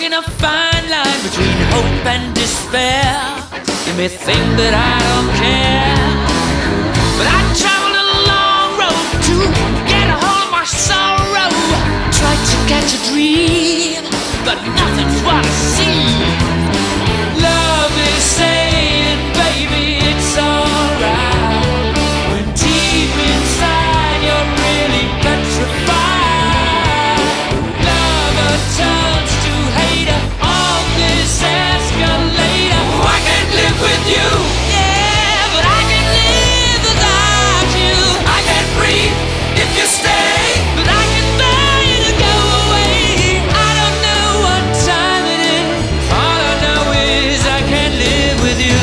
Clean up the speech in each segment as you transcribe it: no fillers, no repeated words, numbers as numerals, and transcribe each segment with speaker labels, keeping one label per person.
Speaker 1: walking a fine line between hope and despair. You may think that I don't care, but I traveled a long road to get a hold of my sorrow. Tried to catch a dream, but nothing's what I see. Love is saying, baby, it's alright, when deep inside you're really petrified. Lover turns to hater on this escalator. I can't live with you, yeah, but I can live without you. I can't breathe if you stay, but I can bear you to go away. I don't know what time it is, all I know is I can't live with you.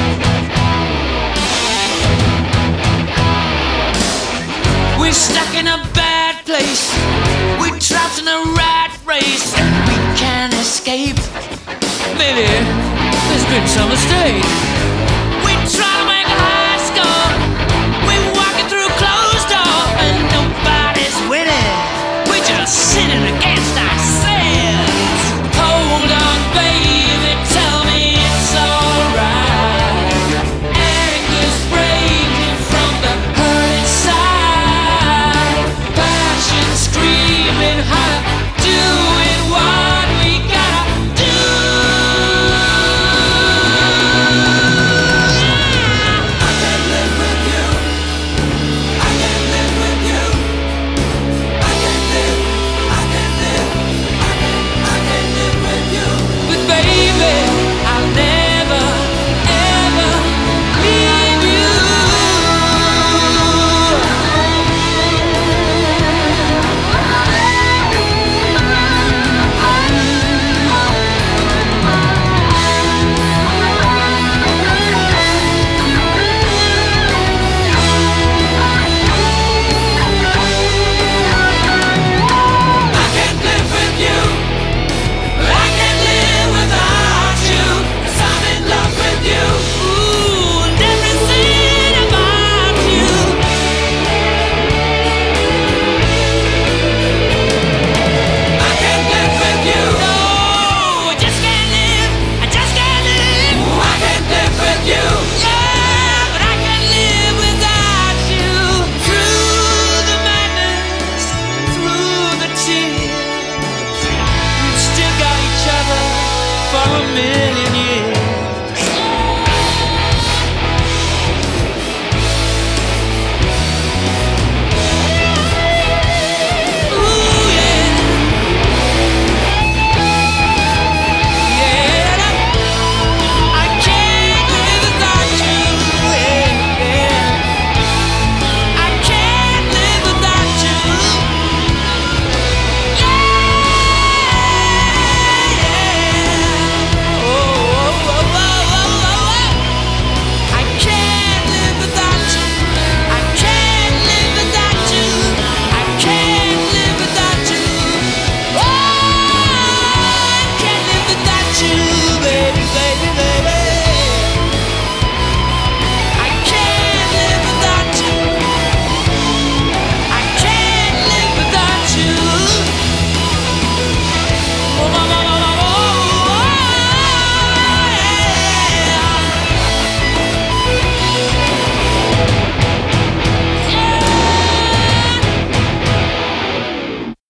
Speaker 1: We're stuck in a bad place, we're trapped in a rat race, and we can't escape. Maybe there's been some mistake.